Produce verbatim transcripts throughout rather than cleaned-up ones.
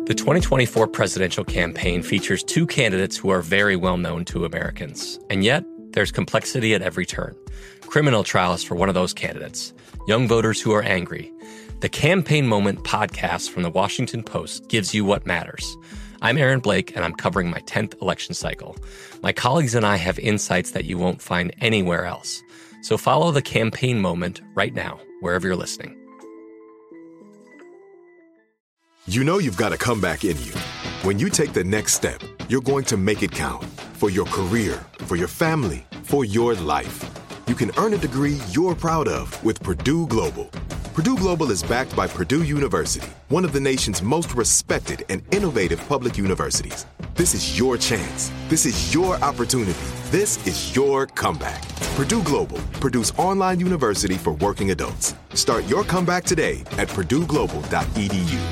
The twenty twenty-four presidential campaign features two candidates who are very well known to Americans. And yet, there's complexity at every turn. Criminal trials for one of those candidates. Young voters who are angry. The Campaign Moment podcast from the Washington Post gives you what matters. I'm Aaron Blake, and I'm covering my tenth election cycle. My colleagues and I have insights that you won't find anywhere else. So follow The Campaign Moment right now, wherever you're listening. You know you've got a comeback in you. When you take the next step, you're going to make it count. For your career, for your family, for your life. You can earn a degree you're proud of with Purdue Global. Purdue Global is backed by Purdue University, one of the nation's most respected and innovative public universities. This is your chance. This is your opportunity. This is your comeback. Purdue Global, Purdue's online university for working adults. Start your comeback today at purdue global dot e d u.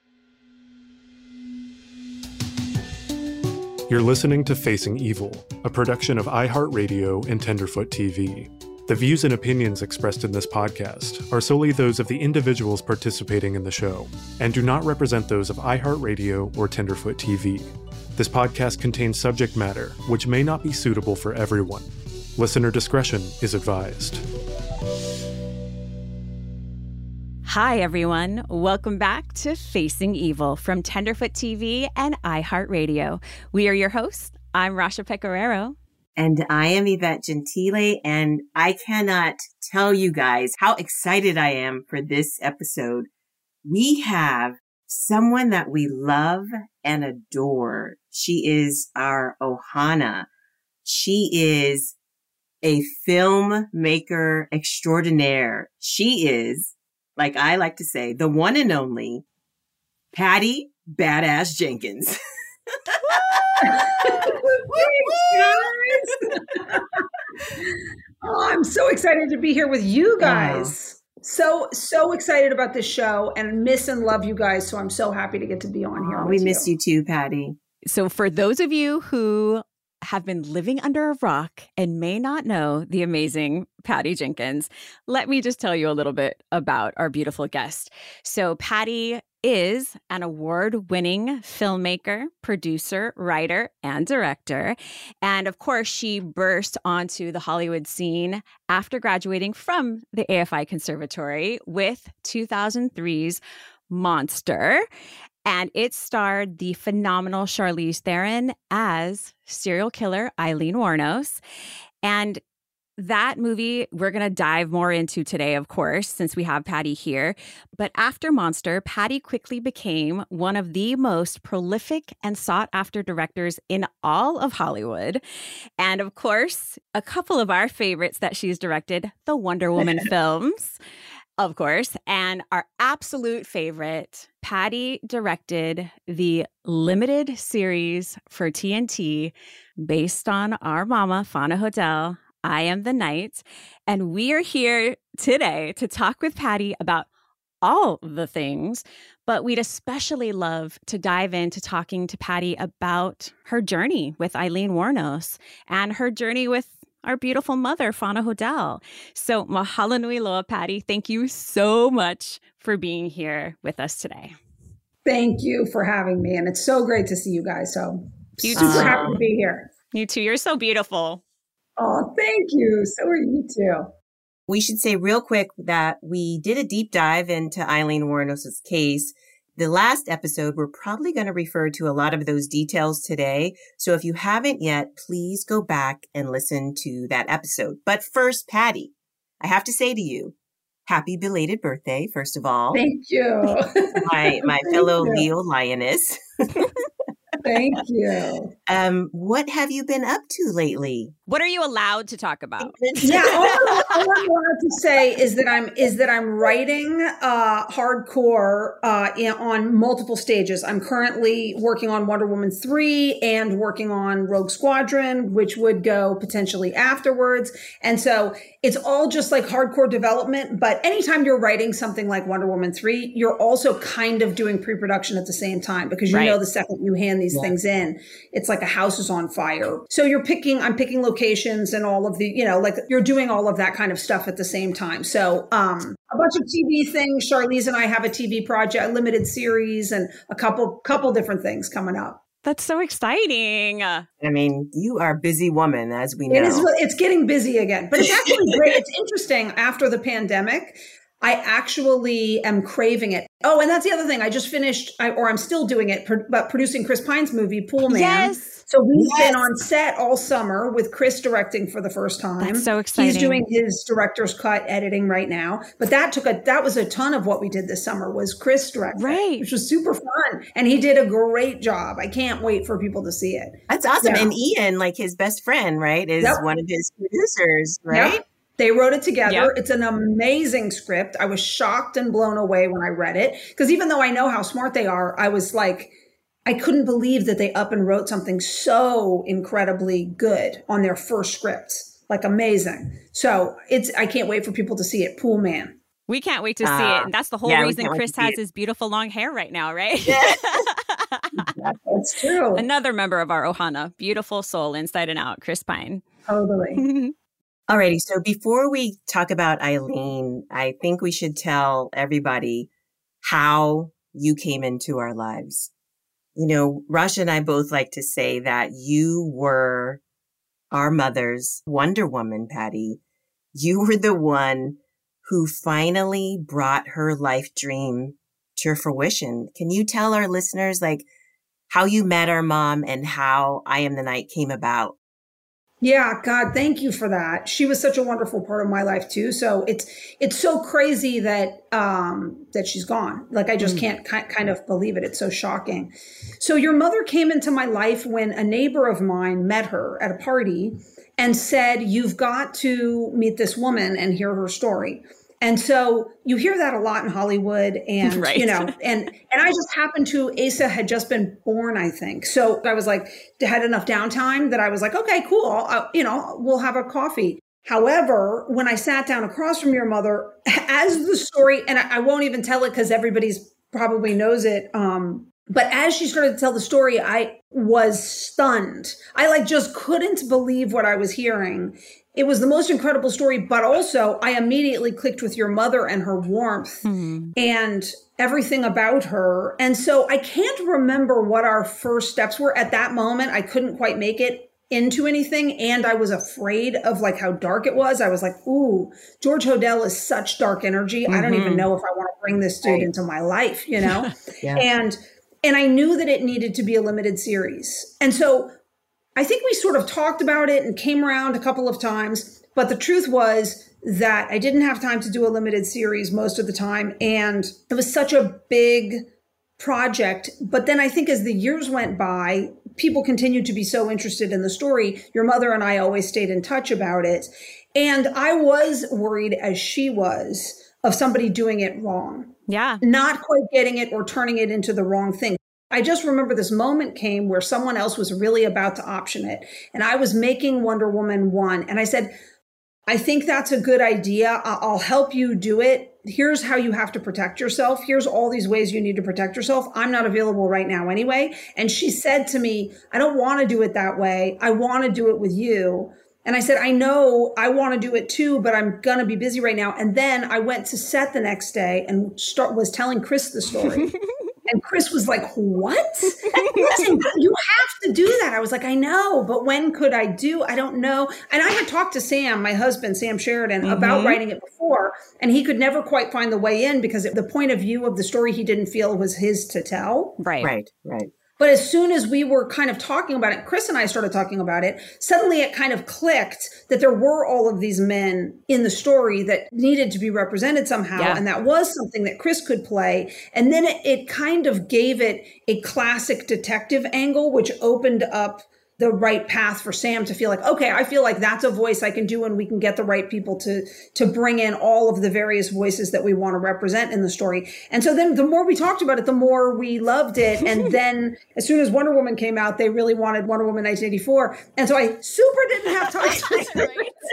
You're listening to Facing Evil, a production of iHeartRadio and Tenderfoot T V. The views and opinions expressed in this podcast are solely those of the individuals participating in the show and do not represent those of iHeartRadio or Tenderfoot T V. This podcast contains subject matter which may not be suitable for everyone. Listener discretion is advised. Hi, everyone. Welcome back to Facing Evil from Tenderfoot T V and iHeartRadio. We are your hosts. I'm Rasha Pecoraro. And I am Yvette Gentile, and I cannot tell you guys how excited I am for this episode. We have someone that we love and adore. She is our Ohana. She is a filmmaker extraordinaire. She is, like I like to say, the one and only Patty Badass Jenkins. Oh, I'm so excited to be here with you guys. Oh. So, so excited about this show and miss and love you guys. So I'm so happy to get to be on here. Oh, with we miss you. you too, Patty. So for those of you who have been living under a rock and may not know the amazing Patty Jenkins, let me just tell you a little bit about our beautiful guest. So Patty is an award-winning filmmaker, producer, writer, and director. And of course, she burst onto the Hollywood scene after graduating from the A F I Conservatory with two thousand three's Monster. And it starred the phenomenal Charlize Theron as serial killer Aileen Wuornos. And that movie we're going to dive more into today, of course, since we have Patty here. But after Monster, Patty quickly became one of the most prolific and sought-after directors in all of Hollywood. And of course, a couple of our favorites that she's directed, the Wonder Woman films, of course. And our absolute favorite, Patty directed the limited series for T N T based on our mama, Fauna Hodel, I Am the Night, and we are here today to talk with Patty about all the things, but we'd especially love to dive into talking to Patty about her journey with Aileen Wuornos and her journey with our beautiful mother, Fauna Hodel. So mahalo nui loa, Patty. Thank you so much for being here with us today. Thank you for having me, and it's so great to see you guys. So you super too. happy to be here. You too. You're so beautiful. Oh, thank you. So are you too. We should say real quick that we did a deep dive into Aileen Wuornos' case. The last episode, we're probably going to refer to a lot of those details today. So if you haven't yet, please go back and listen to that episode. But first, Patty, I have to say to you, happy belated birthday, first of all. Thank you. my my fellow you. Leo lioness. Thank you. Um, what have you been up to lately? What are you allowed to talk about? Yeah, all, all I'm allowed to say is that I'm is that I'm writing uh, hardcore uh, in, on multiple stages. I'm currently working on Wonder Woman three and working on Rogue Squadron, which would go potentially afterwards. And so it's all just like hardcore development. But anytime you're writing something like Wonder Woman three, you're also kind of doing pre-production at the same time, because you right. know the second you hand these yeah. things in, it's like a house is on fire. So you're picking, I'm picking locations and all of the, you know, like you're doing all of that kind of stuff at the same time. So um, a bunch of T V things. Charlize and I have a T V project, a limited series, and a couple couple different things coming up. That's so exciting. I mean, you are a busy woman, as we know. It is, it's getting busy again, but it's actually great. It's interesting. After the pandemic, I actually am craving it. Oh, and that's the other thing. I just finished, I, or I'm still doing it, pro- but producing Chris Pine's movie, Pool Man. Yes. So we've Yes. been on set all summer with Chris directing for the first time. That's so exciting. He's doing his director's cut editing right now. But that took a, that was a ton of what we did this summer was Chris directing, Right. which was super fun. And he did a great job. I can't wait for people to see it. That's awesome. Yeah. And Ian, like his best friend, right, is Yep. one of his producers, right? Yep. They wrote it together. Yep. It's an amazing script. I was shocked and blown away when I read it. Because even though I know how smart they are, I was like, I couldn't believe that they up and wrote something so incredibly good on their first script. Like amazing. So it's, I can't wait for people to see it. Pool Man. We can't wait to see Uh, it. And that's the whole yeah, we reason can't wait Chris to see has it. his beautiful long hair right now, right? That's true. Another member of our Ohana, beautiful soul inside and out, Chris Pine. Totally. Alrighty. So before we talk about Eileen, I think we should tell everybody how you came into our lives. You know, Rasha and I both like to say that you were our mother's Wonder Woman, Patty. You were the one who finally brought her life dream to fruition. Can you tell our listeners, like, how you met our mom and how I Am the Night came about? Yeah, God, thank you for that. She was such a wonderful part of my life too. So it's it's so crazy that um, that she's gone. Like I just mm. can't ki- kind of believe it. It's so shocking. So your mother came into my life when a neighbor of mine met her at a party and said, "You've got to meet this woman and hear her story." And so you hear that a lot in Hollywood, and right. you know, and and I just happened to Asa had just been born, I think. So I was like, had enough downtime that I was like, okay, cool, I'll, you know, we'll have a coffee. However, when I sat down across from your mother, as the story, and I, I won't even tell it because everybody's probably knows it. Um, but as she started to tell the story, I was stunned. I like just couldn't believe what I was hearing. It was the most incredible story, but also I immediately clicked with your mother and her warmth mm-hmm. and everything about her. And so I can't remember what our first steps were at that moment. I couldn't quite make it into anything. And I was afraid of like how dark it was. I was like, ooh, George Hodel is such dark energy. Mm-hmm. I don't even know if I want to bring this dude right. into my life, you know? yeah. And, and I knew that it needed to be a limited series. And so I think we sort of talked about it and came around a couple of times, but the truth was that I didn't have time to do a limited series most of the time. And it was such a big project. But then I think as the years went by, people continued to be so interested in the story. Your mother and I always stayed in touch about it. And I was worried, as she was, of somebody doing it wrong. Yeah. Not quite getting it or turning it into the wrong thing. I just remember this moment came where someone else was really about to option it. And I was making Wonder Woman one. And I said, I think that's a good idea. I'll help you do it. Here's how you have to protect yourself. Here's all these ways you need to protect yourself. I'm not available right now anyway. And she said to me, I don't want to do it that way. I want to do it with you. And I said, I know I want to do it too, but I'm going to be busy right now. And then I went to set the next day and start was telling Chris the story. And Chris was like, what? Listen, you have to do that. I was like, I know, but when could I do? I don't know. And I had talked to Sam, my husband, Sam Sheridan, mm-hmm. about writing it before, and he could never quite find the way in because the point of view of the story he didn't feel was his to tell. Right. Right, right. But as soon as we were kind of talking about it, Chris and I started talking about it, suddenly it kind of clicked that there were all of these men in the story that needed to be represented somehow. Yeah. And that was something that Chris could play. And then it, it kind of gave it a classic detective angle, which opened up the right path for Sam to feel like, okay, I feel like that's a voice I can do, and we can get the right people to to bring in all of the various voices that we want to represent in the story. And so then the more we talked about it, the more we loved it. And then as soon as Wonder Woman came out, they really wanted Wonder Woman nineteen eighty-four. And so I super didn't have time to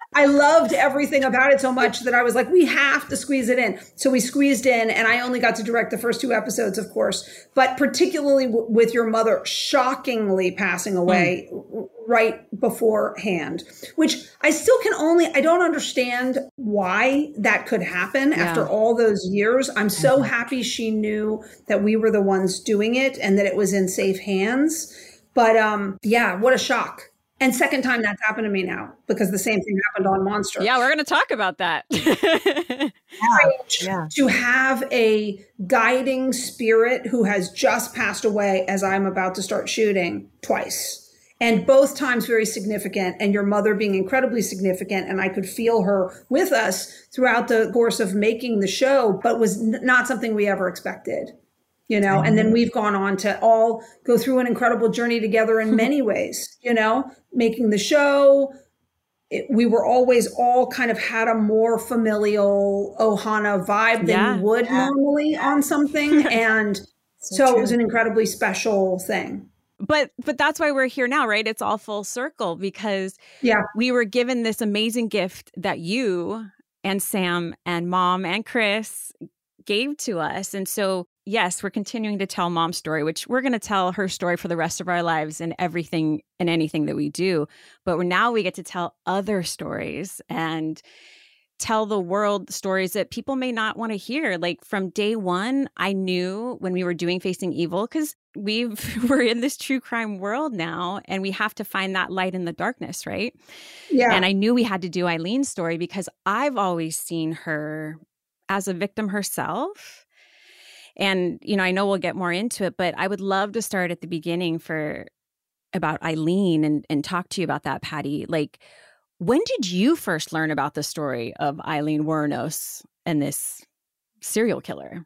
I loved everything about it so much that I was like, we have to squeeze it in. So we squeezed in, and I only got to direct the first two episodes, of course, but particularly w- with your mother shockingly passing away mm. right beforehand, which I still can only, I don't understand why that could happen yeah. after all those years. I'm so mm-hmm. happy she knew that we were the ones doing it and that it was in safe hands. But um, yeah, what a shock. And second time that's happened to me now, because the same thing happened on Monster. Yeah, we're going to talk about that. yeah, yeah. To have a guiding spirit who has just passed away as I'm about to start shooting twice. And both times very significant, and your mother being incredibly significant. And I could feel her with us throughout the course of making the show, but was n- not something we ever expected. You know, mm-hmm. and then we've gone on to all go through an incredible journey together in many ways, you know, making the show. It, we were always all kind of had a more familial Ohana vibe than yeah, you would yeah. normally on something. And so, so it was an incredibly special thing. But but that's why we're here now, right? It's all full circle because yeah. we were given this amazing gift that you and Sam and Mom and Chris gave to us. And so yes, we're continuing to tell Mom's story, which we're going to tell her story for the rest of our lives and everything and anything that we do. But we're, now we get to tell other stories and tell the world stories that people may not want to hear. Like from day one, I knew when we were doing Facing Evil, because we've we're in this true crime world now and we have to find that light in the darkness, right? Yeah. And I knew we had to do Eileen's story because I've always seen her as a victim herself. And, you know, I know we'll get more into it, but I would love to start at the beginning for about Eileen and, and talk to you about that, Patty. Like, when did you first learn about the story of Eileen Wuornos and this serial killer?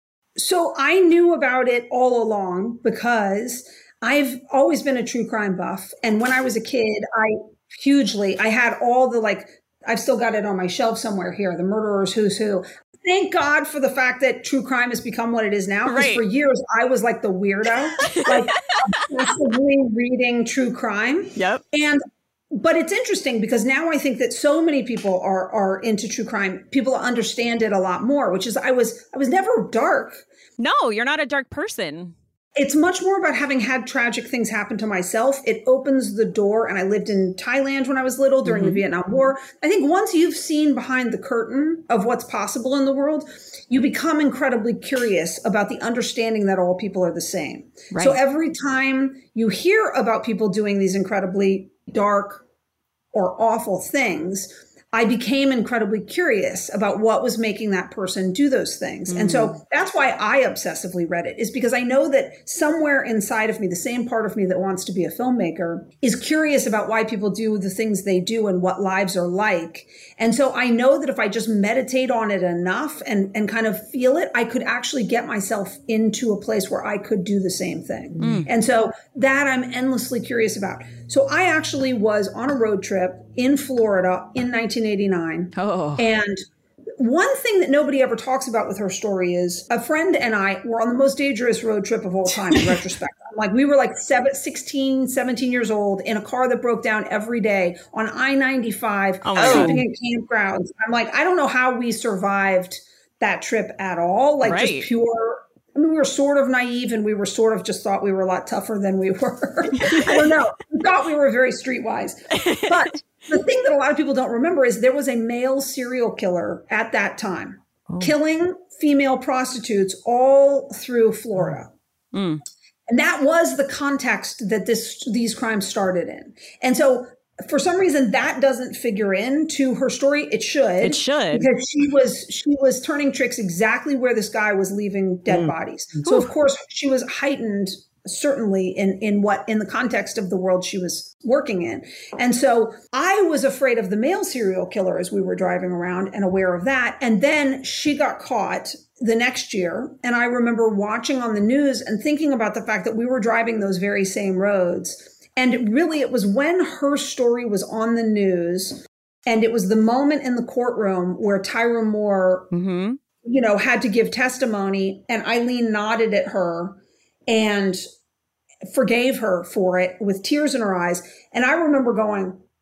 So I knew about it all along because I've always been a true crime buff. And when I was a kid, I hugely, I had all the like, I've still got it on my shelf somewhere here, The Murderer's Who's Who. Thank God for the fact that true crime has become what it is now. Because right. for years, I was like the weirdo, like obsessively reading true crime. Yep. And but it's interesting because now I think that so many people are are into true crime. People understand it a lot more, which is I was I was never dark. No, you're not a dark person. It's much more about having had tragic things happen to myself. It opens the door. And I lived in Thailand when I was little during mm-hmm. the Vietnam War. I think once you've seen behind the curtain of what's possible in the world, you become incredibly curious about the understanding that all people are the same. Right. So every time you hear about people doing these incredibly dark or awful things, I became incredibly curious about what was making that person do those things. Mm. And so that's why I obsessively read it, is because I know that somewhere inside of me, the same part of me that wants to be a filmmaker is curious about why people do the things they do and what lives are like. And so I know that if I just meditate on it enough and, and kind of feel it, I could actually get myself into a place where I could do the same thing. Mm. And so that I'm endlessly curious about. So I actually was on a road trip in Florida in nineteen eighty-nine. Oh. And one thing that nobody ever talks about with her story is a friend and I were on the most dangerous road trip of all time in retrospect. Like we were like seven, sixteen, seventeen years old in a car that broke down every day on I ninety-five, oh sleeping in campgrounds. I'm like, I don't know how we survived that trip at all. Like right. just pure, I mean, we were sort of naive and we were sort of just thought we were a lot tougher than we were. I don't know. We thought we were very streetwise. But the thing that a lot of people don't remember is there was a male serial killer at that time, oh. killing female prostitutes all through Florida. Mm. And that was the context that this these crimes started in. And so for some reason that doesn't figure into her story. It should. It should. Because she was she was turning tricks exactly where this guy was leaving dead mm. bodies. So Ooh. Of course she was heightened certainly in, in what, in the context of the world she was working in. And so I was afraid of the male serial killer as we were driving around and aware of that. And then she got caught the next year. And I remember watching on the news and thinking about the fact that we were driving those very same roads. And really, it was when her story was on the news and it was the moment in the courtroom where Tyra Moore, mm-hmm. you know, had to give testimony and Eileen nodded at her and forgave her for it with tears in her eyes. And I remember going,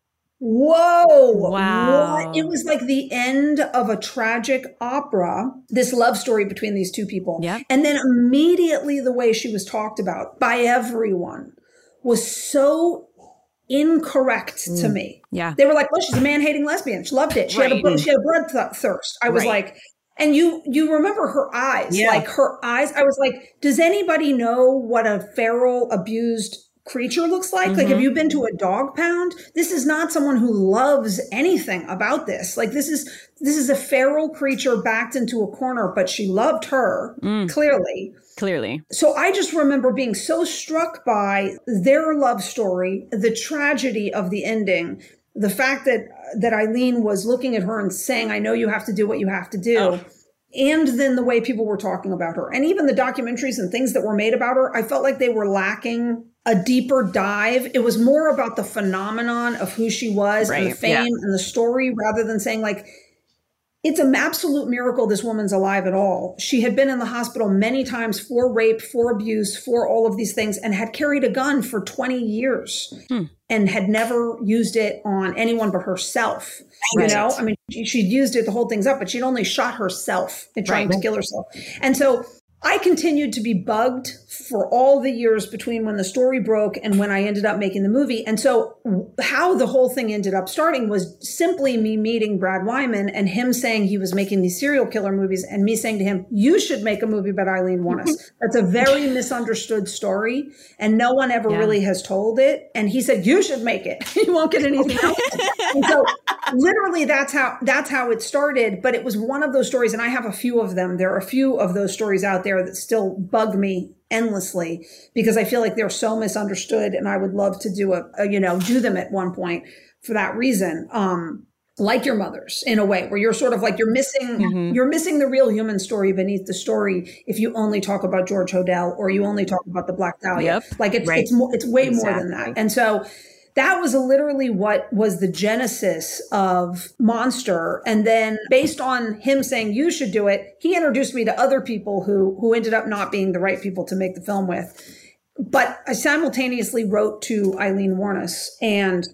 whoa. Wow. What? It was like the end of a tragic opera, this love story between these two people. Yep. And then immediately the way she was talked about by everyone was so incorrect mm. to me. Yeah. They were like, well, she's a man-hating lesbian. She loved it. She right. had a she had a blood th- thirst. I was right. like, and you you remember her eyes, yeah. like her eyes. I was like, does anybody know what a feral, abused creature looks like? Mm-hmm. Like, have you been to a dog pound? This is not someone who loves anything about this. Like, this is this is a feral creature backed into a corner, but she loved her mm. clearly. Clearly. So I just remember being so struck by their love story, the tragedy of the ending, the fact that that Eileen was looking at her and saying, I know you have to do what you have to do. Oh. And then the way people were talking about her. And even the documentaries and things that were made about her, I felt like they were lacking a deeper dive. It was more about the phenomenon of who she was right. and the fame yeah. and the story, rather than saying like, it's an absolute miracle this woman's alive at all. She had been in the hospital many times for rape, for abuse, for all of these things, and had carried a gun for twenty years hmm. and had never used it on anyone but herself. Right. You know, I mean, she, she'd used it, the whole thing's up, but she'd only shot herself in trying right. to kill herself. And so I continued to be bugged for all the years between when the story broke and when I ended up making the movie. And so how the whole thing ended up starting was simply me meeting Brad Wyman and him saying he was making these serial killer movies and me saying to him, you should make a movie about Eileen Wuornos. That's a very misunderstood story and no one ever yeah. really has told it. And he said, you should make it. You won't get anything else. And so literally that's how, that's how it started. But it was one of those stories. And I have a few of them. There are a few of those stories out there that still bug me endlessly because I feel like they're so misunderstood and I would love to do a, a you know, do them at one point for that reason. Um, like your mother's in a way where you're sort of like, you're missing, mm-hmm. you're missing the real human story beneath the story. If you only talk about George Hodel or you only talk about the Black Dahlia, yep. like it's, right. it's more, it's way exactly. more than that. And so that was literally what was the genesis of Monster. And then based on him saying, you should do it, he introduced me to other people who, who ended up not being the right people to make the film with. But I simultaneously wrote to Eileen Wuornos and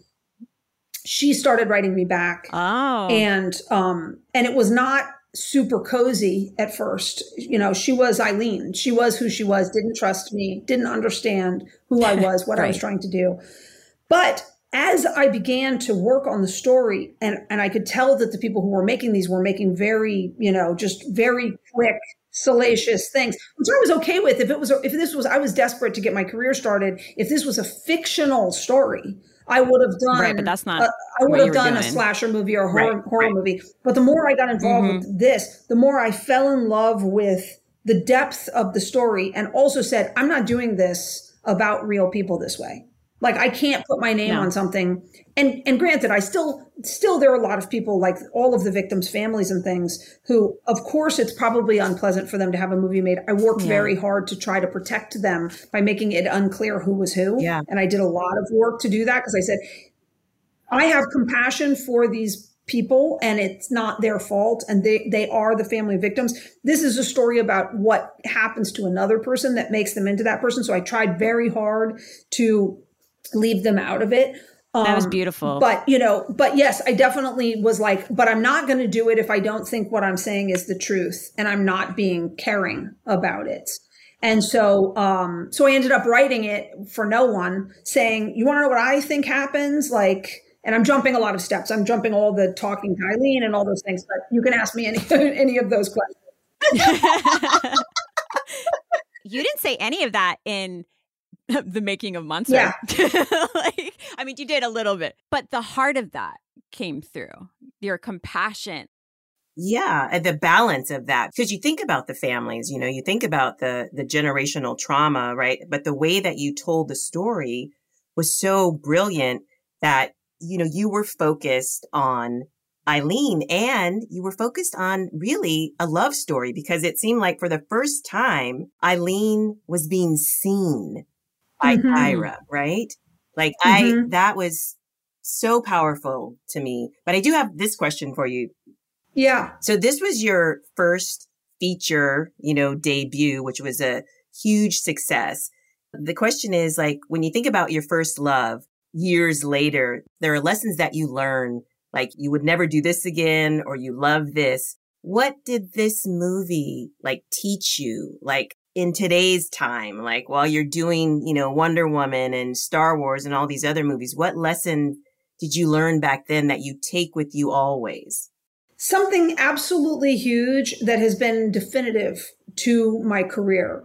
she started writing me back. Oh. And, um, and it was not super cozy at first. You know, she was Eileen. She was who she was, didn't trust me, didn't understand who I was, what right. I was trying to do. But as I began to work on the story, and, and I could tell that the people who were making these were making very, you know, just very quick, salacious things, which I was okay with. If it was, if this was, I was desperate to get my career started. If this was a fictional story, I would have done, right, but that's not a, I would have done doing. a slasher movie or a horror, right, horror right. movie. But the more I got involved mm-hmm. with this, the more I fell in love with the depth of the story and also said, I'm not doing this about real people this way. Like I can't put my name no. on something. And and granted, I still, still there are a lot of people like all of the victims' families and things who, of course, it's probably unpleasant for them to have a movie made. I worked yeah. very hard to try to protect them by making it unclear who was who. Yeah. And I did a lot of work to do that because I said, I have compassion for these people and it's not their fault. And they, they are the family of victims. This is a story about what happens to another person that makes them into that person. So I tried very hard to leave them out of it. Um, that was beautiful. But, you know, but yes, I definitely was like, but I'm not going to do it if I don't think what I'm saying is the truth and I'm not being caring about it. And so, um, so I ended up writing it for no one saying, you want to know what I think happens? Like, and I'm jumping a lot of steps. I'm jumping all the talking to Eileen and all those things, but you can ask me any, any of those questions. You didn't say any of that in The Making of Monster. Yeah. Like, I mean, you did a little bit, but the heart of that came through. Your compassion. Yeah, and the balance of that. Because you think about the families, you know, you think about the the generational trauma, right? But the way that you told the story was so brilliant that, you know, you were focused on Eileen and you were focused on really a love story because it seemed like for the first time, Eileen was being seen by mm-hmm. Kyra, right? Like mm-hmm. I, that was so powerful to me. But I do have this question for you. Yeah. So this was your first feature, you know, debut, which was a huge success. The question is like, when you think about your first love, years later, there are lessons that you learn, like you would never do this again, or you love this. What did this movie like teach you? Like in today's time, like while you're doing, you know, Wonder Woman and Star Wars and all these other movies, what lesson did you learn back then that you take with you always? Something absolutely huge that has been definitive to my career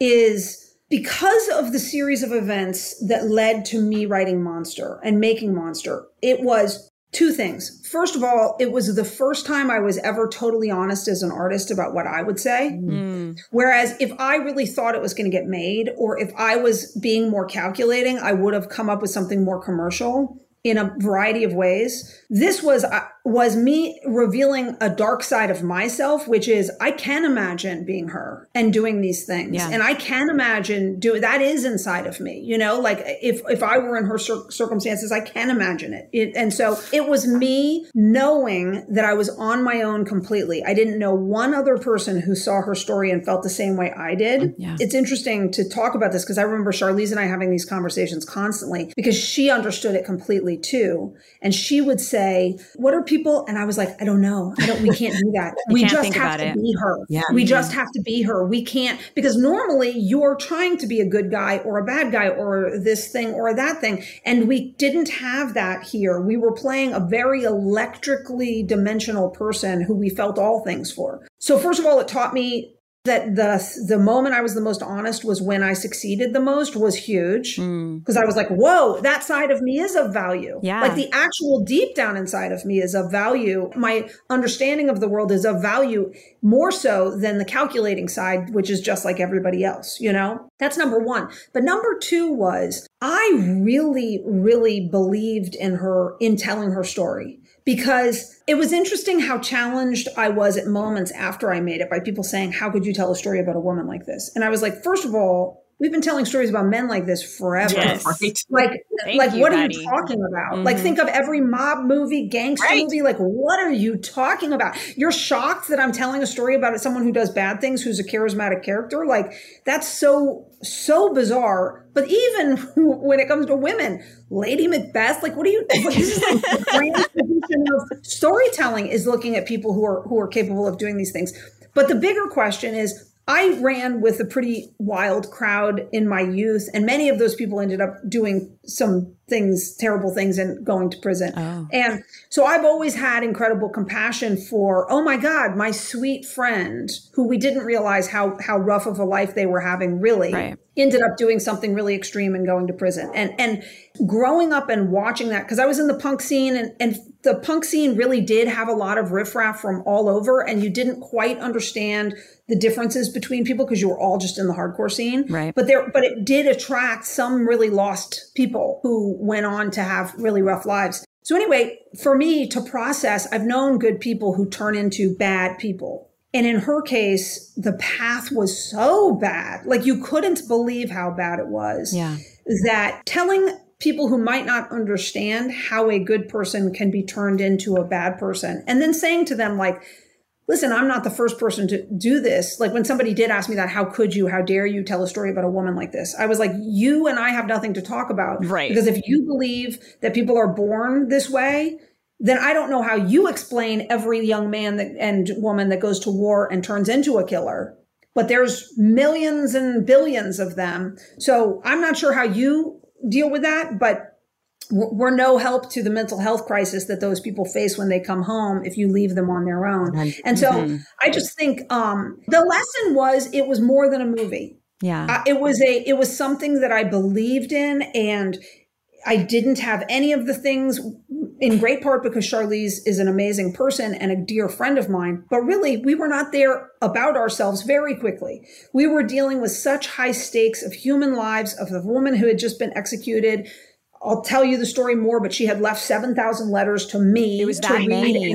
is because of the series of events that led to me writing Monster and making Monster. It was two things. First of all, it was the first time I was ever totally honest as an artist about what I would say. Mm. Whereas if I really thought it was going to get made, or if I was being more calculating, I would have come up with something more commercial in a variety of ways. This was uh, was me revealing a dark side of myself, which is I can imagine being her and doing these things. Yeah. And I can imagine do that is inside of me, you know, like if, if I were in her cir- circumstances, I can imagine it. it. And so it was me knowing that I was on my own completely. I didn't know one other person who saw her story and felt the same way I did. Yeah. It's interesting to talk about this because I remember Charlize and I having these conversations constantly because she understood it completely too. And she would say, what are people? And I was like, I don't know. I don't, we can't do that. we just have to it. be her. Yeah. We mm-hmm. just have to be her. We can't, because normally you're trying to be a good guy or a bad guy or this thing or that thing. And we didn't have that here. We were playing a very electrically dimensional person who we felt all things for. So first of all, it taught me that the the moment I was the most honest was when I succeeded the most was huge. Because mm. I was like, whoa, that side of me is of value. Yeah. Like the actual deep down inside of me is of value. My understanding of the world is of value more so than the calculating side, which is just like everybody else, you know? That's number one. But number two was I really, really believed in her, in telling her story. Because it was interesting how challenged I was at moments after I made it by people saying, how could you tell a story about a woman like this? And I was like, first of all, we've been telling stories about men like this forever. Yes. Right? Like, Thank like you, what Patty. Are you talking about? Mm-hmm. Like, think of every mob movie, gangster right. movie. Like, what are you talking about? You're shocked that I'm telling a story about someone who does bad things, who's a charismatic character. Like, that's so, so bizarre. But even when it comes to women, Lady Macbeth, like, what are you, what, this is like the grand tradition of storytelling is looking at people who are, who are capable of doing these things. But the bigger question is, I ran with a pretty wild crowd in my youth, and many of those people ended up doing some things, terrible things, and going to prison. Oh. And so I've always had incredible compassion for, oh my God, my sweet friend who we didn't realize how, how rough of a life they were having really right. ended up doing something really extreme and going to prison. And, and growing up and watching that, because I was in the punk scene and, and the punk scene really did have a lot of riffraff from all over, and you didn't quite understand the differences between people because you were all just in the hardcore scene. Right. But there, but it did attract some really lost people who went on to have really rough lives. So anyway, for me to process, I've known good people who turn into bad people. And in her case, the path was so bad. Like you couldn't believe how bad it was. Yeah. That telling people who might not understand how a good person can be turned into a bad person, and then saying to them like, listen, I'm not the first person to do this. Like when somebody did ask me that, how could you, how dare you tell a story about a woman like this? I was like, you and I have nothing to talk about. Right. Because if you believe that people are born this way, then I don't know how you explain every young man that, and woman that goes to war and turns into a killer. But there's millions and billions of them. So I'm not sure how you deal with that, but we're no help to the mental health crisis that those people face when they come home if you leave them on their own. And so mm-hmm. I just think um, the lesson was it was more than a movie. Yeah, uh, it was a it was something that I believed in, and I didn't have any of the things, in great part because Charlize is an amazing person and a dear friend of mine. But really, we were not there about ourselves very quickly. We were dealing with such high stakes of human lives, of a woman who had just been executed. I'll tell you the story more, but she had left seven thousand letters to me. It was that many.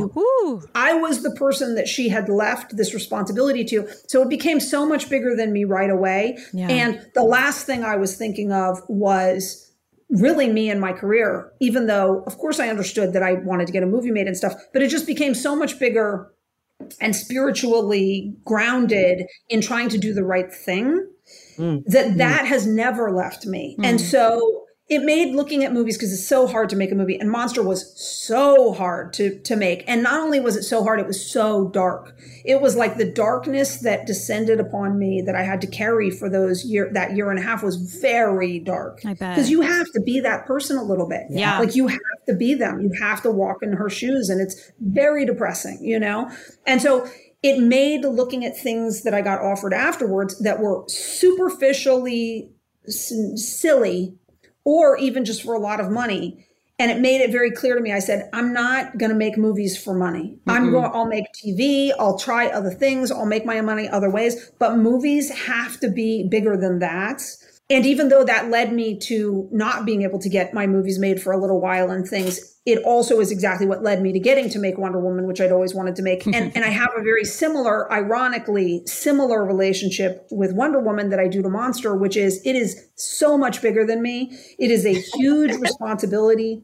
I was the person that she had left this responsibility to. So it became so much bigger than me right away. Yeah. And the last thing I was thinking of was really me and my career, even though, of course, I understood that I wanted to get a movie made and stuff, but it just became so much bigger and spiritually grounded in trying to do the right thing mm. that that mm. has never left me. Mm. And so it made looking at movies, because it's so hard to make a movie, and Monster was so hard to to make. And not only was it so hard, it was so dark. It was like the darkness that descended upon me that I had to carry for those year that year and a half was very dark. I bet. Because you have to be that person a little bit. Yeah. Like you have to be them. You have to walk in her shoes, and it's very depressing, you know? And so it made looking at things that I got offered afterwards that were superficially s- silly, or even just for a lot of money. And it made it very clear to me. I said, I'm not going to make movies for money. Mm-hmm. I'm going, I'll make T V. I'll try other things. I'll make my money other ways, but movies have to be bigger than that. And even though that led me to not being able to get my movies made for a little while and things, it also is exactly what led me to getting to make Wonder Woman, which I'd always wanted to make. And, and I have a very similar, ironically, similar relationship with Wonder Woman that I do to Monster, which is it is so much bigger than me. It is a huge responsibility.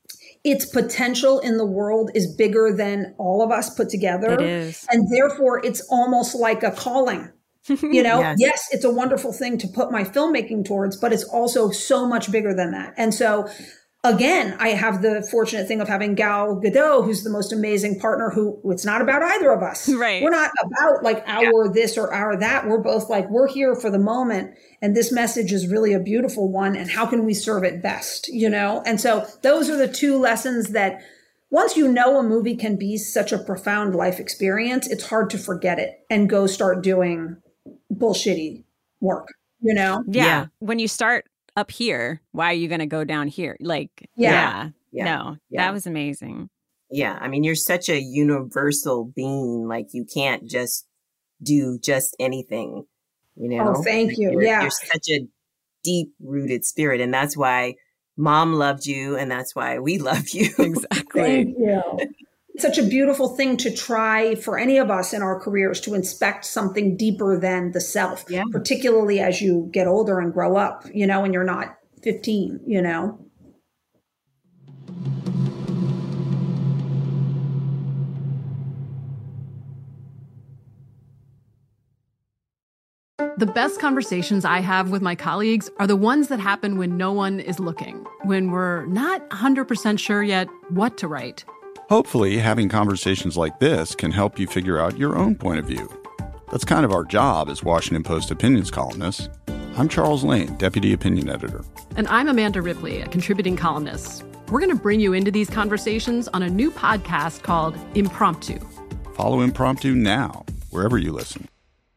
Its potential in the world is bigger than all of us put together. It is. And therefore, it's almost like a calling. You know, yes. yes, it's a wonderful thing to put my filmmaking towards, but it's also so much bigger than that. And so, again, I have the fortunate thing of having Gal Gadot, who's the most amazing partner, who it's not about either of us. Right. We're not about like our yeah. this or our that. We're both like, we're here for the moment. And this message is really a beautiful one. And how can we serve it best? You know? And so those are the two lessons that once you know a movie can be such a profound life experience, it's hard to forget it and go start doing bullshitty work, you know? Yeah. Yeah. When you start up here, why are you going to go down here? Like, Yeah. yeah. Yeah. No, Yeah. that was amazing. Yeah. I mean, you're such a universal being. Like you can't just do just anything, you know? Oh, thank you. You're, Yeah. You're such a deep rooted spirit. And that's why Mom loved you. And that's why we love you. Exactly. Thank you. It's such a beautiful thing to try for any of us in our careers to inspect something deeper than the self, Yeah. particularly as you get older and grow up, you know, and you're not fifteen, you know? The best conversations I have with my colleagues are the ones that happen when no one is looking, when we're not one hundred percent sure yet what to write. Hopefully, having conversations like this can help you figure out your own point of view. That's kind of our job as Washington Post opinions columnists. I'm Charles Lane, Deputy Opinion Editor. And I'm Amanda Ripley, a contributing columnist. We're going to bring you into these conversations on a new podcast called Impromptu. Follow Impromptu now, wherever you listen.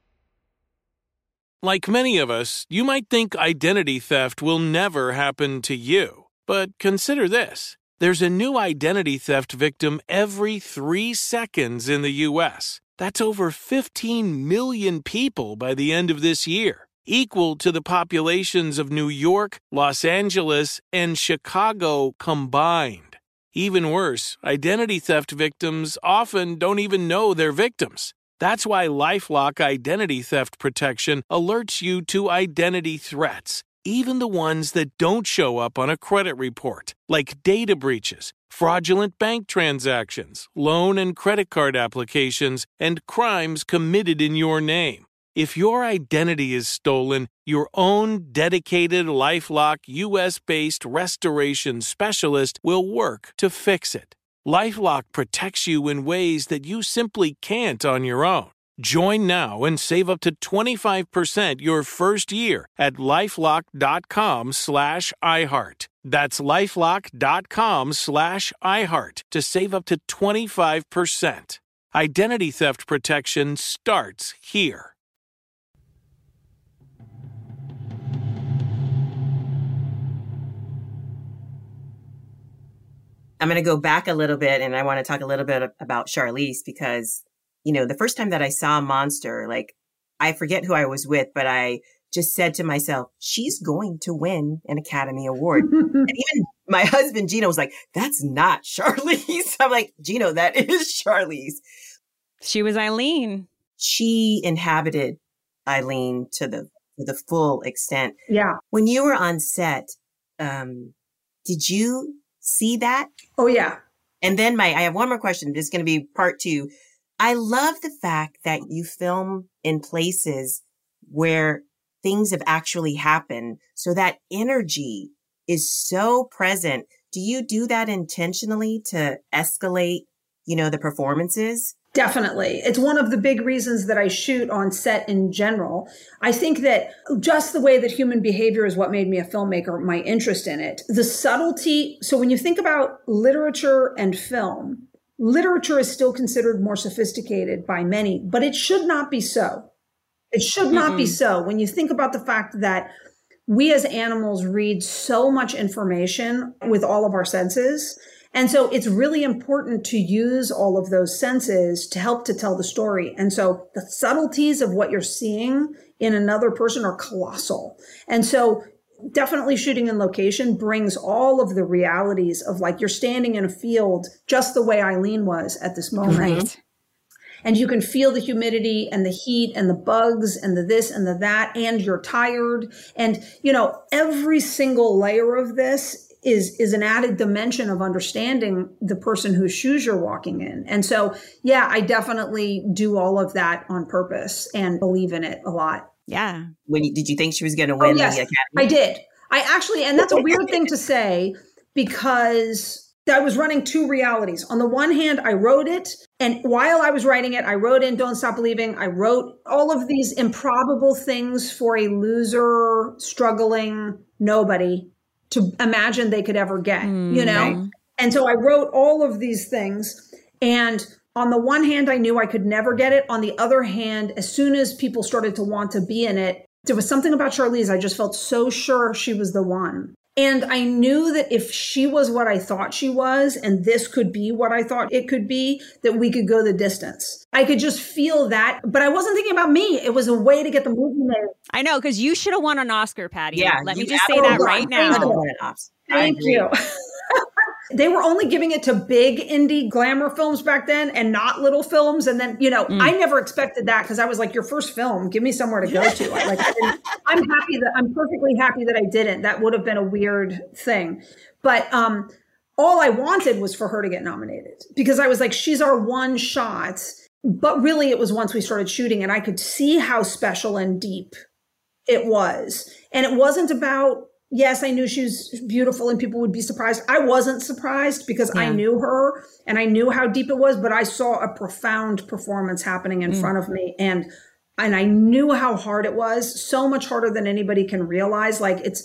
Like many of us, you might think identity theft will never happen to you. But consider this. There's a new identity theft victim every three seconds in the U S. That's over fifteen million people by the end of this year, equal to the populations of New York, Los Angeles, and Chicago combined. Even worse, identity theft victims often don't even know they're victims. That's why LifeLock Identity Theft Protection alerts you to identity threats, even the ones that don't show up on a credit report, like data breaches, fraudulent bank transactions, loan and credit card applications, and crimes committed in your name. If your identity is stolen, your own dedicated LifeLock U S-based restoration specialist will work to fix it. LifeLock protects you in ways that you simply can't on your own. Join now and save up to twenty-five percent your first year at LifeLock.com slash iHeart. That's LifeLock.com slash iHeart to save up to twenty-five percent. Identity theft protection starts here. I'm going to go back a little bit and I want to talk a little bit about Charlize because, you know, the first time that I saw Monster, like, I forget who I was with, but I just said to myself, she's going to win an Academy Award. And even my husband, Gino, was like, that's not Charlize. I'm like, Gino, that is Charlize. She was Eileen. She inhabited Eileen to the, to the full extent. Yeah. When you were on set, um, did you see that? Oh, yeah. And then my, I have one more question. This is going to be part two. I love the fact that you film in places where things have actually happened. So that energy is so present. Do you do that intentionally to escalate, you know, the performances? Definitely. It's one of the big reasons that I shoot on set in general. I think that just the way that human behavior is what made me a filmmaker, my interest in it, the subtlety. So when you think about literature and film, literature is still considered more sophisticated by many, but it should not be so. It should not mm-hmm. be so. When you think about the fact that we as animals read so much information with all of our senses. And so it's really important to use all of those senses to help to tell the story. And so the subtleties of what you're seeing in another person are colossal. And so definitely shooting in location brings all of the realities of like you're standing in a field just the way Eileen was at this moment. Right. And you can feel the humidity and the heat and the bugs and the this and the that, and you're tired. And, you know, every single layer of this is, is an added dimension of understanding the person whose shoes you're walking in. And so, yeah, I definitely do all of that on purpose and believe in it a lot. Yeah. When you, did you think she was going to win oh, yes, the Academy? I did. I actually, and that's a weird thing to say because I was running two realities. On the one hand, I wrote it. And while I was writing it, I wrote in Don't Stop Believing. I wrote all of these improbable things for a loser, struggling nobody to imagine they could ever get, mm, you know? Right. And so I wrote all of these things. And on the one hand, I knew I could never get it. On the other hand, as soon as people started to want to be in it, there was something about Charlize. I just felt so sure she was the one. And I knew that if she was what I thought she was, and this could be what I thought it could be, that we could go the distance. I could just feel that. But I wasn't thinking about me. It was a way to get the movie made. I know, because you should have won an Oscar, Patty. Yeah, Let me just say that right now. Thank you. They were only giving it to big indie glamour films back then and not little films. And then, you know, mm. I never expected that because I was like, your first film, give me somewhere to go to. I, like, I didn't, I'm happy that I'm perfectly happy that I didn't. That would have been a weird thing. But um, all I wanted was for her to get nominated because I was like, she's our one shot. But really, it was once we started shooting and I could see how special and deep it was. And it wasn't about, yes, I knew she was beautiful and people would be surprised. I wasn't surprised because yeah. I knew her and I knew how deep it was, but I saw a profound performance happening in mm. front of me. And, and I knew how hard it was, so much harder than anybody can realize. Like it's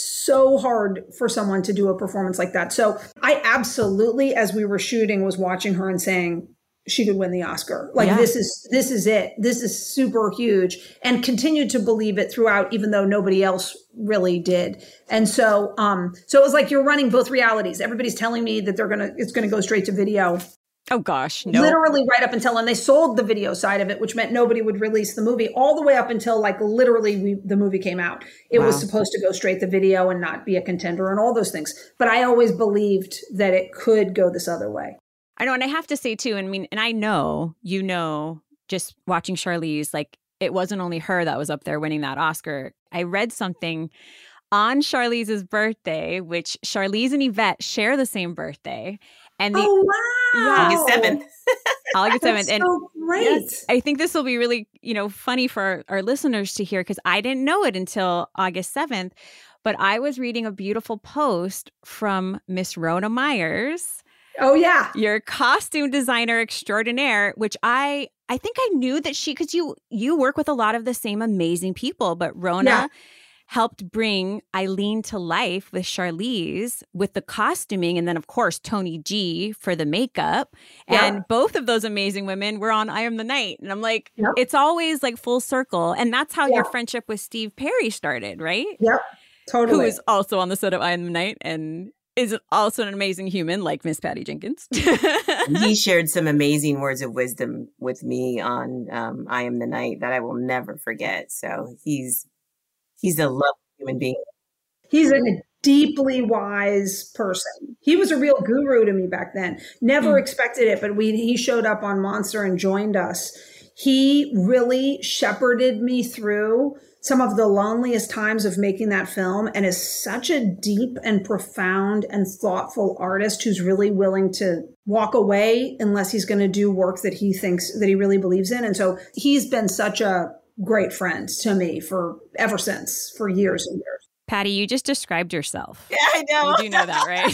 so hard for someone to do a performance like that. So I absolutely, as we were shooting, was watching her and saying, she could win the Oscar. Like yeah. this is, this is it. This is super huge, and continued to believe it throughout, even though nobody else really did. And so, um, so it was like, you're running both realities. Everybody's telling me that they're going to, it's going to go straight to video. Oh gosh. No. Literally right up until, and they sold the video side of it, which meant nobody would release the movie all the way up until like literally we, the movie came out. It wow. was supposed to go straight to video and not be a contender and all those things. But I always believed that it could go this other way. I know. And I have to say too, I mean, and I know, you know, just watching Charlize, like it wasn't only her that was up there winning that Oscar. I read something on Charlize's birthday, which Charlize and Yvette share the same birthday. And the, oh, wow. Yeah, August seventh. August seventh. That's and so great. Yes, I think this will be really, you know, funny for our, our listeners to hear because I didn't know it until August seventh. But I was reading a beautiful post from Miss Rona Myers. Oh, yeah. Your costume designer extraordinaire, which I I think I knew that she, because you you work with a lot of the same amazing people, but Rona yeah. helped bring Eileen to life with Charlize with the costuming, and then of course Tony G for the makeup. Yeah. And both of those amazing women were on I Am the Night. And I'm like, yep. it's always like full circle. And that's how yeah. your friendship with Steve Perry started, right? Yep, totally. Who is also on the set of I Am the Night and is also an amazing human like Miss Patty Jenkins. He shared some amazing words of wisdom with me on um, I Am the Night that I will never forget. So he's he's a lovely human being. He's a deeply wise person. He was a real guru to me back then. Never mm. expected it, but we he showed up on Monster and joined us. He really shepherded me through some of the loneliest times of making that film, and is such a deep and profound and thoughtful artist who's really willing to walk away unless he's going to do work that he thinks that he really believes in. And so he's been such a great friend to me for ever since, for years and years. Patty, you just described yourself. Yeah, I know. You do know that, right?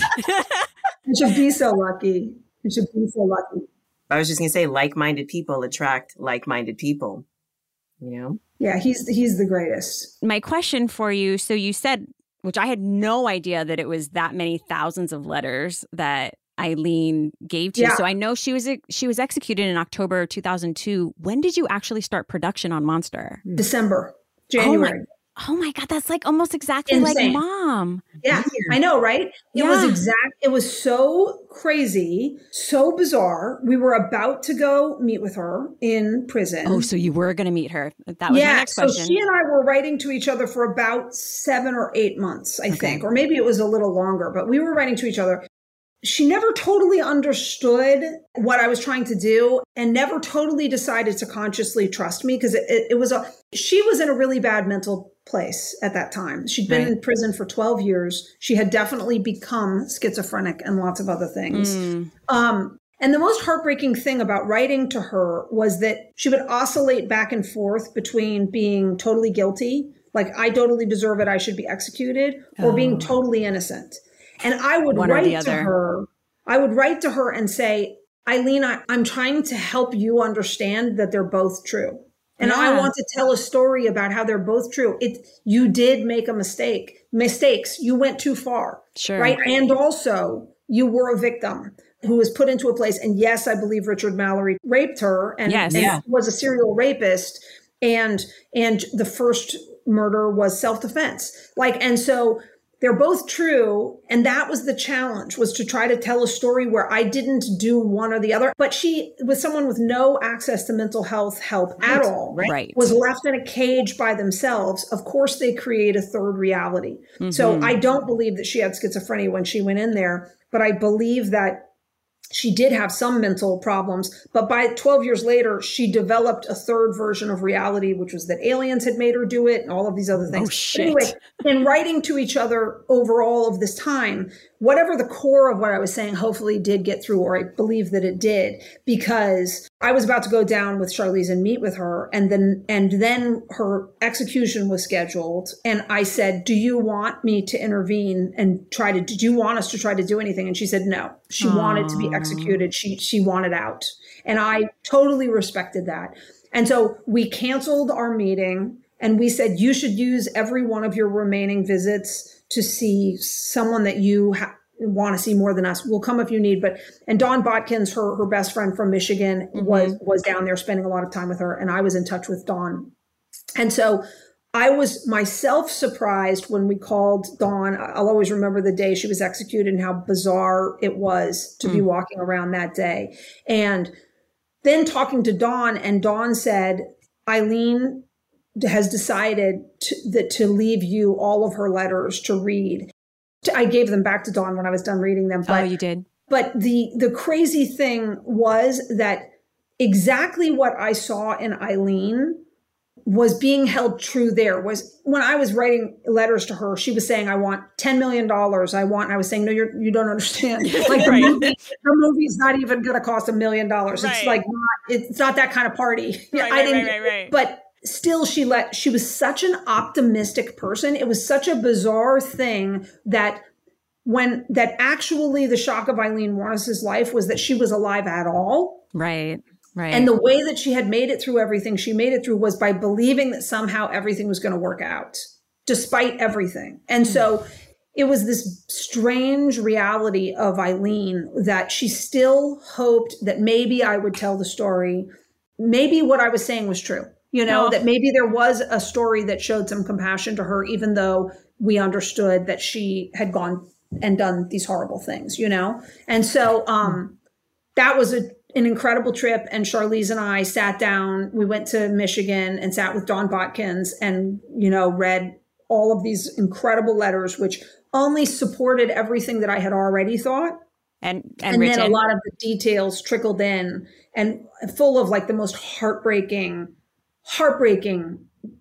You should be so lucky. You should be so lucky. I was just going to say, like-minded people attract like-minded people, you know? Yeah, he's he's the greatest. My question for you, so you said, which I had no idea that it was that many thousands of letters that Eileen gave to you. Yeah. So I know she was she was executed in October two thousand two. When did you actually start production on Monster? December, January. Oh my, oh my God, that's like almost exactly Insane. like Mom. Yeah, I know, right? It Yeah. was exact. It was so crazy, so bizarre. We were about to go meet with her in prison. Oh, so you were going to meet her. That was yeah, my next so question. she and I were writing to each other for about seven or eight months, I Okay. think, or maybe it was a little longer, but we were writing to each other. She never totally understood what I was trying to do and never totally decided to consciously trust me because it, it, it was a, she was in a really bad mental place at that time. She'd been Right. in prison for twelve years. She had definitely become schizophrenic and lots of other things. Mm. Um, and the most heartbreaking thing about writing to her was that she would oscillate back and forth between being totally guilty, like I totally deserve it, I should be executed, or Oh. being totally innocent. And I would One or write the to other. her, I would write to her and say, Eileen, I, I'm trying to help you understand that they're both true. And I Yeah. want to tell a story about how they're both true. It, you did make a mistake, mistakes. You went too far, Sure. right? And also you were a victim who was put into a place. And yes, I believe Richard Mallory raped her and, Yes. and Yeah. was a serial rapist. And, and the first murder was self-defense. Like, and so they're both true. And that was the challenge, was to try to tell a story where I didn't do one or the other. But she was someone with no access to mental health help at all, Right. Right. was left in a cage by themselves. Of course, they create a third reality. So Mhm. I don't believe that she had schizophrenia when she went in there, but I believe that she did have some mental problems. But by twelve years later, she developed a third version of reality, which was that aliens had made her do it and all of these other things. Oh, But shit. anyway, in writing to each other over all of this time, whatever the core of what I was saying hopefully did get through, or I believe that it did, because I was about to go down with Charlize and meet with her. And then, and then her execution was scheduled. And I said, do you want me to intervene and try to, did you want us to try to do anything? And she said, no, she wanted to be executed. She, she wanted out. And I totally respected that. And so we canceled our meeting and we said, you should use every one of your remaining visits to see someone that you ha- want to see more than us. We'll come if you need. But, and Dawn Botkins, her, her best friend from Michigan, Mhm. was, was down there spending a lot of time with her. And I was in touch with Dawn. And so I was myself surprised when we called Dawn. I'll always remember the day she was executed and how bizarre it was to be Mm. walking around that day. And then talking to Dawn, and Dawn said, Eileen has decided to, that to leave you all of her letters to read. I gave them back to Dawn when I was done reading them. But, Oh, you did? but the, the crazy thing was that exactly what I saw in Eileen was being held true there. Was when I was writing letters to her, she was saying, I want ten million dollars. I want, and I was saying, no, you're, you don't understand. Like the, Right. movie, the movie's not even going to cost a million dollars. It's Right. like, not, it's not that kind of party. Right, I right, didn't, right, right, right. but still she let, she was such an optimistic person. It was such a bizarre thing that when, that actually the shock of Eileen Warnes's life was that she was alive at all. Right. Right. And the way that she had made it through everything she made it through was by believing that somehow everything was going to work out despite everything. And so it was this strange reality of Eileen that she still hoped that maybe I would tell the story. Maybe what I was saying was true, you know, Oh. that maybe there was a story that showed some compassion to her, even though we understood that she had gone and done these horrible things, you know? And so, um, that was a, an incredible trip. And Charlize and I sat down, we went to Michigan and sat with Dawn Botkins and, you know, read all of these incredible letters, which only supported everything that I had already thought. and and, And, written. then a lot of the details trickled in and full of like the most heartbreaking, heartbreaking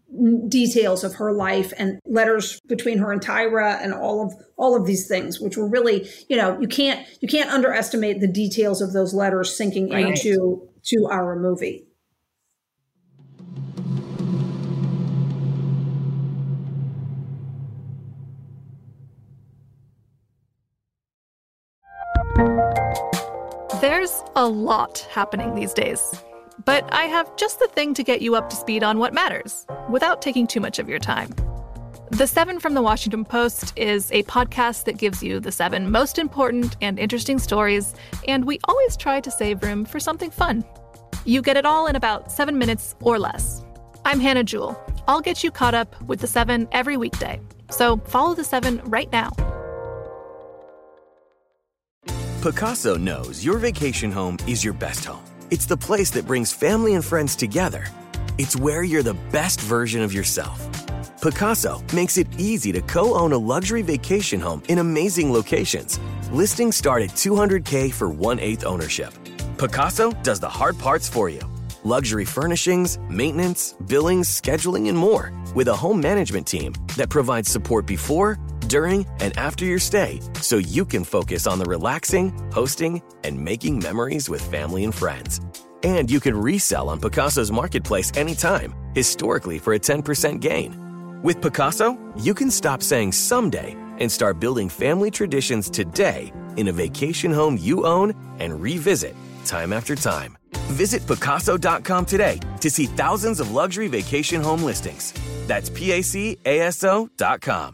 details of her life and letters between her and Tyra and all of all of these things, which were really, you know, you can't you can't underestimate the details of those letters sinking Right. into to our movie. There's a lot happening these days, but I have just the thing to get you up to speed on what matters without taking too much of your time. The Seven from the Washington Post is a podcast that gives you the seven most important and interesting stories, and we always try to save room for something fun. You get it all in about seven minutes or less. I'm Hannah Jewell. I'll get you caught up with the Seven every weekday. So follow the Seven right now. Pacaso knows your vacation home is your best home. It's the place that brings family and friends together. It's where you're the best version of yourself. Pacaso makes it easy to co-own a luxury vacation home in amazing locations. Listings start at two hundred thousand dollars for one-eighth ownership. Pacaso does the hard parts for you. Luxury furnishings, maintenance, billings, scheduling, and more. With a home management team that provides support before, during, and after your stay, so you can focus on the relaxing, hosting, and making memories with family and friends. And you can resell on Pacaso's marketplace anytime, historically for a ten percent gain. With Pacaso, you can stop saying someday and start building family traditions today in a vacation home you own and revisit time after time. Visit Pacaso dot com today to see thousands of luxury vacation home listings. That's P A C A S O dot com.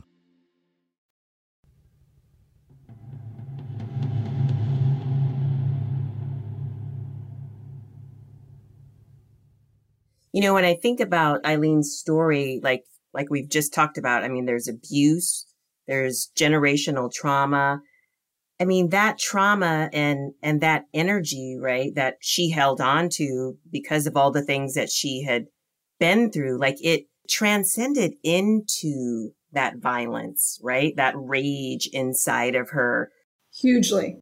You know, when I think about Eileen's story, like like we've just talked about, I mean, there's abuse, there's generational trauma. I mean, that trauma and and that energy, right, that she held on to because of all the things that she had been through, like it transcended into that violence, right? That rage inside of her. Hugely.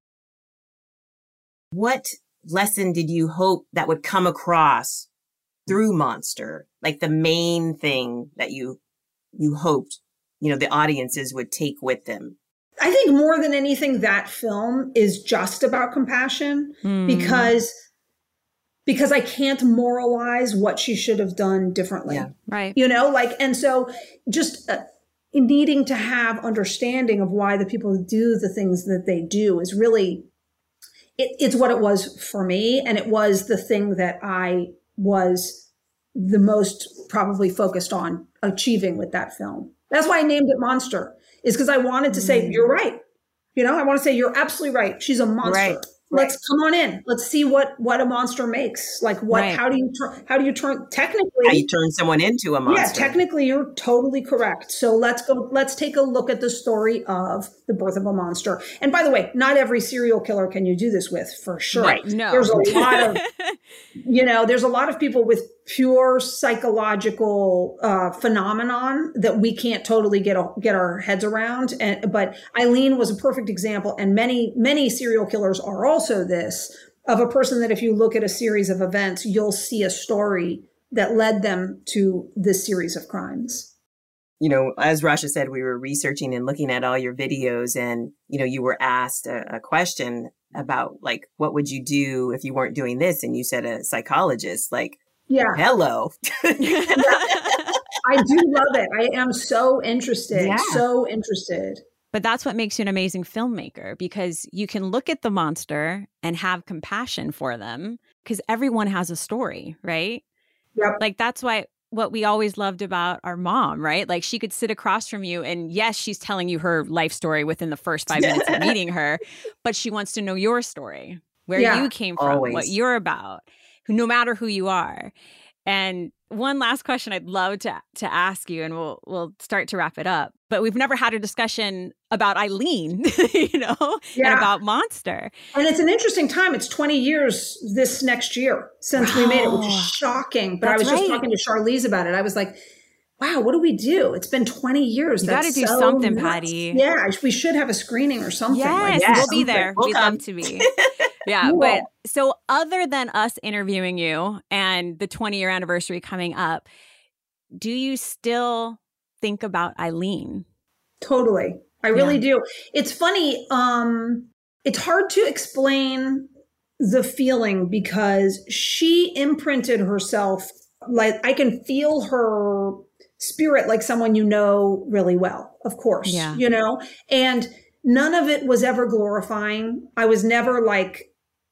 What lesson did you hope that would come across through Monster? Like the main thing that you you hoped, you know, the audiences would take with them? I think more than anything, that film is just about compassion mm. because because I can't moralize what she should have done differently. Yeah, right. You know, like, and so just uh, needing to have understanding of why the people do the things that they do is really, it, it's what it was for me. And it was the thing that I was the most probably focused on achieving with that film. That's why I named it Monster, is because I wanted to say, you're right. You know, I want to say, you're absolutely right. She's a monster. Right. Let's come on in. Let's see what, what a monster makes. Like what, right. how do you turn, how do you turn technically, how you turn someone into a monster. Yeah, technically you're totally correct. So let's go, let's take a look at the story of the birth of a monster. And by the way, not every serial killer can you do this with, for sure. Right. No. There's a lot of, you know, there's a lot of people with pure psychological uh, phenomenon that we can't totally get a, get our heads around. And, but Eileen was a perfect example. And many, many serial killers are also this, of a person that if you look at a series of events, you'll see a story that led them to this series of crimes. You know, as Rasha said, we were researching and looking at all your videos, and, you know, you were asked a, a question about, like, what would you do if you weren't doing this? And you said a psychologist. Like, yeah, hello. I do love it. I am so interested, yeah. so interested. But that's what makes you an amazing filmmaker, because you can look at the monster and have compassion for them, because everyone has a story, right? Yep. Like, that's why what we always loved about our mom, right? Like, she could sit across from you and yes, she's telling you her life story within the first five minutes of meeting her, but she wants to know your story, where yeah, you came from, always. What you're about, no matter who you are. And one last question I'd love to to ask you, and we'll we'll start to wrap it up. But we've never had a discussion about Eileen, you know, yeah. and about Monster. And it's an interesting time. It's twenty years this next year since wow. we made it, which is shocking. But That's I was right. just talking to Charlize about it. I was like, wow, what do we do? It's been twenty years. You got to do so something, nuts. Patty. Yeah, we should have a screening or something. Yes, like yes. we'll something. be there. We'll We'd come. love to be. Yeah, cool. But so other than us interviewing you and the twenty-year anniversary coming up, do you still think about Eileen? Totally. I really yeah. do. It's funny. Um, it's hard to explain the feeling because she imprinted herself. Like, I can feel her spirit like someone you know really well, of course, yeah. you know, and none of it was ever glorifying. I was never like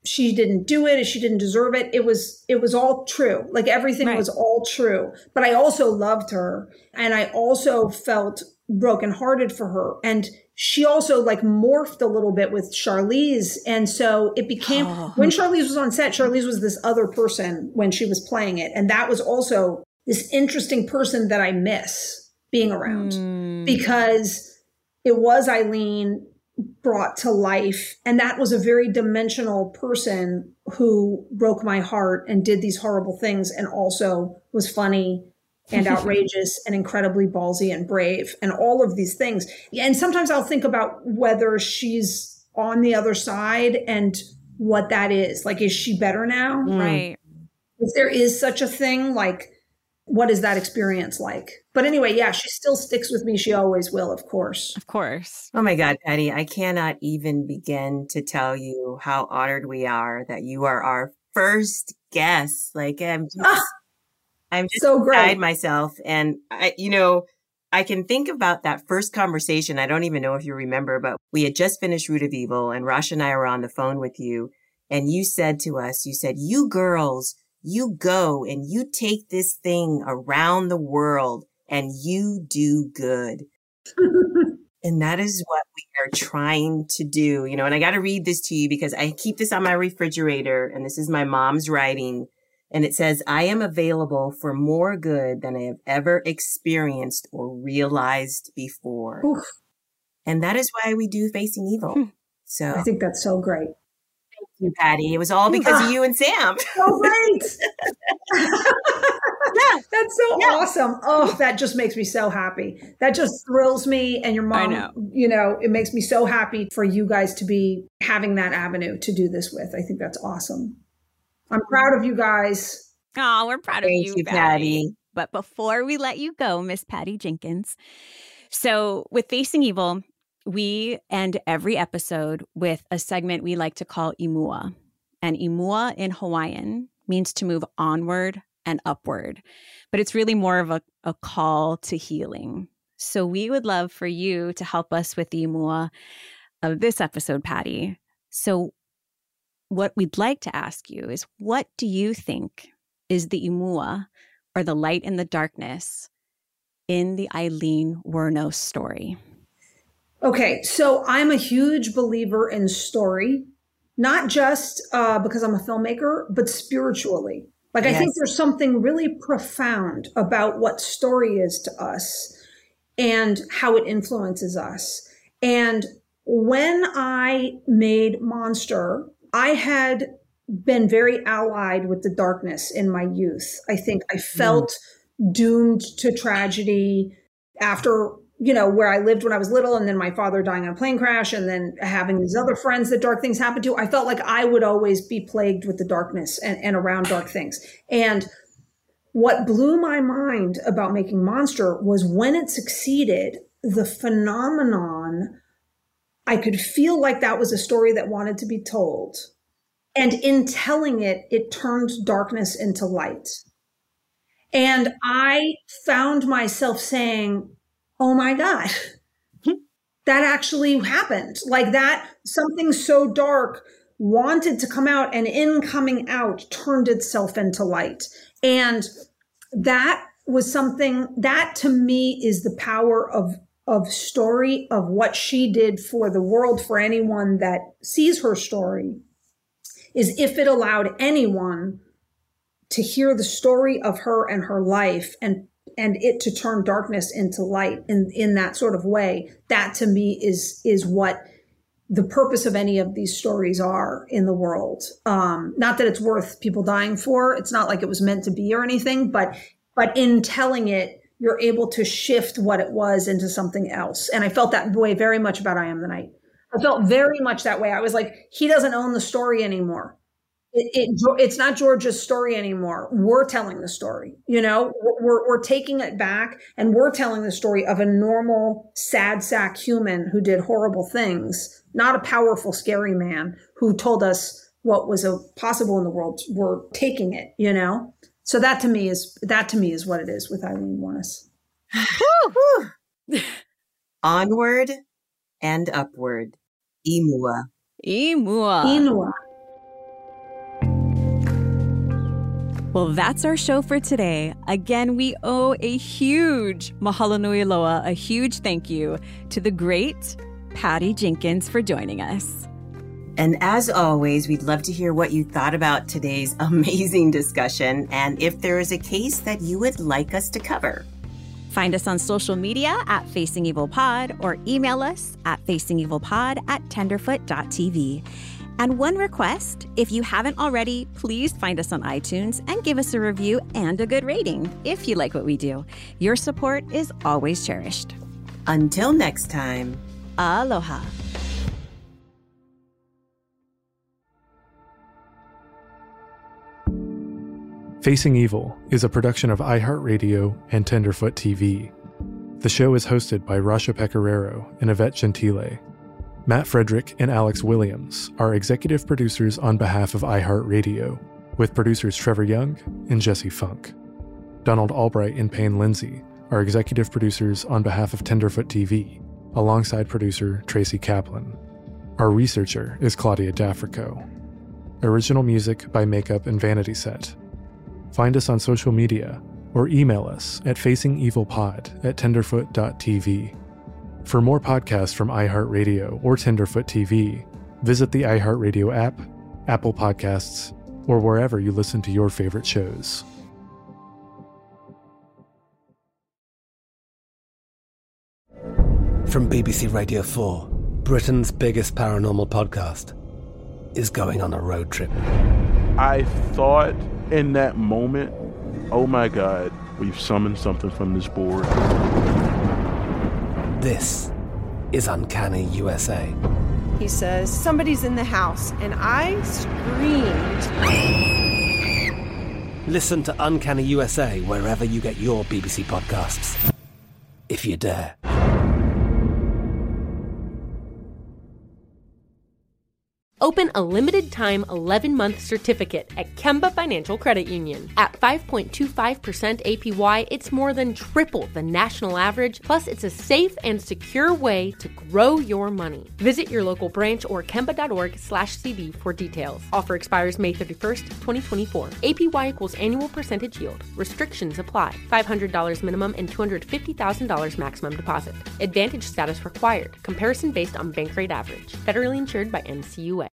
she didn't do it, she didn't deserve it. It was, it was all true. Like everything right. was all true. But I also loved her. And I also felt brokenhearted for her. And she also like morphed a little bit with Charlize. And so it became, oh. when Charlize was on set, Charlize was this other person when she was playing it. And that was also this interesting person that I miss being around mm. because it was Eileen brought to life. And that was a very dimensional person who broke my heart and did these horrible things and also was funny and outrageous and incredibly ballsy and brave and all of these things. And sometimes I'll think about whether she's on the other side and what that is. Like, is she better now? Right. If there is such a thing, like, what is that experience like? But anyway, yeah, she still sticks with me. She always will, of course. Of course. Oh my God, Patty, I cannot even begin to tell you how honored we are that you are our first guest. Like, I'm just, ah, I'm just so great. beside myself. And I, you know, I can think about that first conversation. I don't even know if you remember, but we had just finished Root of Evil and Rosh and I were on the phone with you. And you said to us, you said, you girls, you go and you take this thing around the world and you do good. And that is what we are trying to do, you know, and I got to read this to you because I keep this on my refrigerator and this is my mom's writing. And it says, I am available for more good than I have ever experienced or realized before. Oof. And that is why we do Facing Evil. So I think that's so great. You, Patty. It was all because of you and Sam. So great. Yeah, that's so yeah. awesome. Oh, that just makes me so happy. That just thrills me. And your mom, I know. you know, it makes me so happy for you guys to be having that avenue to do this with. I think that's awesome. I'm proud of you guys. Oh, we're proud of Thank you, you, Patty. Patty. But before we let you go, Miss Patty Jenkins, so with Facing Evil, we end every episode with a segment we like to call Imua. And Imua in Hawaiian means to move onward and upward. But it's really more of a, a call to healing. So we would love for you to help us with the Imua of this episode, Patty. So what we'd like to ask you is, what do you think is the Imua or the light in the darkness in the Eileen Wuornos story? Okay, so I'm a huge believer in story, not just uh, because I'm a filmmaker, but spiritually. Like, yes. I think there's something really profound about what story is to us and how it influences us. And when I made Monster, I had been very allied with the darkness in my youth. I think I felt mm. doomed to tragedy after, you know, where I lived when I was little, and then my father dying in a plane crash, and then having these other friends that dark things happened to. I felt like I would always be plagued with the darkness and, and around dark things. And what blew my mind about making Monster was when it succeeded, the phenomenon, I could feel like that was a story that wanted to be told. And in telling it, it turned darkness into light. And I found myself saying, oh my God, that actually happened. Like that, something so dark wanted to come out, and in coming out turned itself into light. And that was something that to me is the power of, of story, of what she did for the world, for anyone that sees her story, is if it allowed anyone to hear the story of her and her life and and it to turn darkness into light in, in that sort of way, that to me is, is what the purpose of any of these stories are in the world. Um, not that it's worth people dying for. It's not like it was meant to be or anything, but, but in telling it, you're able to shift what it was into something else. And I felt that way very much about I Am the Night. I felt very much that way. I was like, he doesn't own the story anymore. It, it, it's not George's story anymore. We're telling the story, you know, we're, we're taking it back, and we're telling the story of a normal, sad sack human who did horrible things, not a powerful, scary man who told us what was a, possible in the world. We're taking it, you know? So that to me is, that to me is what it is with Eileen Wuornos. Onward and upward. Imua. Imua. Imua. Well, that's our show for today. Again, we owe a huge mahalo nui loa, a huge thank you to the great Patty Jenkins for joining us. And as always, we'd love to hear what you thought about today's amazing discussion and if there is a case that you would like us to cover. Find us on social media at Facing Evil Pod or email us at facingevilpod at tenderfoot dot t v. And one request, if you haven't already, please find us on iTunes and give us a review and a good rating if you like what we do. Your support is always cherished. Until next time, aloha. Facing Evil is a production of iHeartRadio and Tenderfoot T V. The show is hosted by Rasha Pecoraro and Yvette Gentile. Matt Frederick and Alex Williams are executive producers on behalf of iHeartRadio, with producers Trevor Young and Jesse Funk. Donald Albright and Payne Lindsay are executive producers on behalf of Tenderfoot T V, alongside producer Tracy Kaplan. Our researcher is Claudia D'Africo. Original music by Makeup and Vanity Set. Find us on social media or email us at facingevilpod at tenderfoot dot t v. For more podcasts from iHeartRadio or Tenderfoot T V, visit the iHeartRadio app, Apple Podcasts, or wherever you listen to your favorite shows. From B B C Radio four, Britain's biggest paranormal podcast is going on a road trip. I thought in that moment, oh my God, we've summoned something from this board. This is Uncanny U S A. He says, somebody's in the house, and I screamed. Listen to Uncanny U S A wherever you get your B B C podcasts, if you dare. Open a limited-time eleven-month certificate at Kemba Financial Credit Union. At five point two five percent A P Y, it's more than triple the national average, plus it's a safe and secure way to grow your money. Visit your local branch or kemba.org slash CD for details. Offer expires May thirty-first, twenty twenty-four. A P Y equals annual percentage yield. Restrictions apply. five hundred dollars minimum and two hundred fifty thousand dollars maximum deposit. Advantage status required. Comparison based on bank rate average. Federally insured by N C U A.